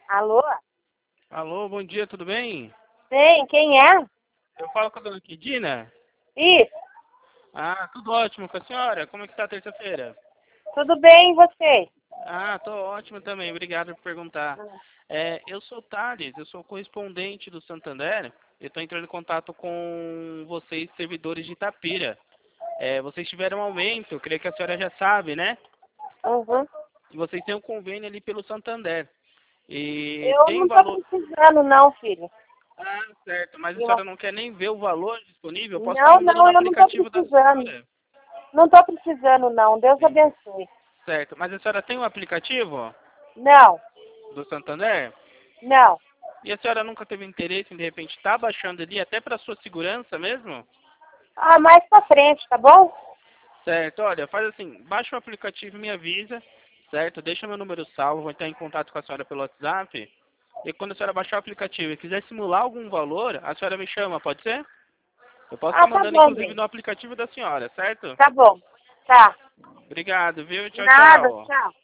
Alô? Alô, bom dia, tudo bem? Sim, quem é? Eu falo com a dona Quidina? Isso, Ah, tudo ótimo com a senhora. Como é que tá a terça-feira? tudo bem e você? Ah, tô ótimo também, obrigado por perguntar. Eu sou o Thales, eu sou correspondente do Santander. Eu estou entrando em contato com vocês, servidores de Itapira. Vocês tiveram um aumento, eu creio que a senhora já sabe, né? Uhum. E vocês têm um convênio ali pelo Santander. E Eu tem não um tô valor. precisando não, filho. Ah, certo, mas a Eu- senhora não quer nem ver o valor disponível? Eu posso estar Não, mandando não, no eu não tô aplicativo da precisando. senhora. Não tô precisando não, Deus Sim. abençoe. Certo, mas a senhora tem um aplicativo Não, do Santander? não. E a senhora nunca teve interesse em, de repente, estar baixando ali, até para sua segurança mesmo? Ah, mais pra frente, tá bom? Certo, olha, faz assim, baixa o aplicativo e me avisa, certo? Deixa meu número salvo, vou entrar em contato com a senhora pelo WhatsApp. E quando a senhora baixar o aplicativo e quiser simular algum valor, a senhora me chama, pode ser? Eu posso estar Ah, tá mandando, bom, inclusive, bem. no aplicativo da senhora, certo? Tá bom. Tá. Obrigado, viu? Tchau, Nada, tchau. tchau.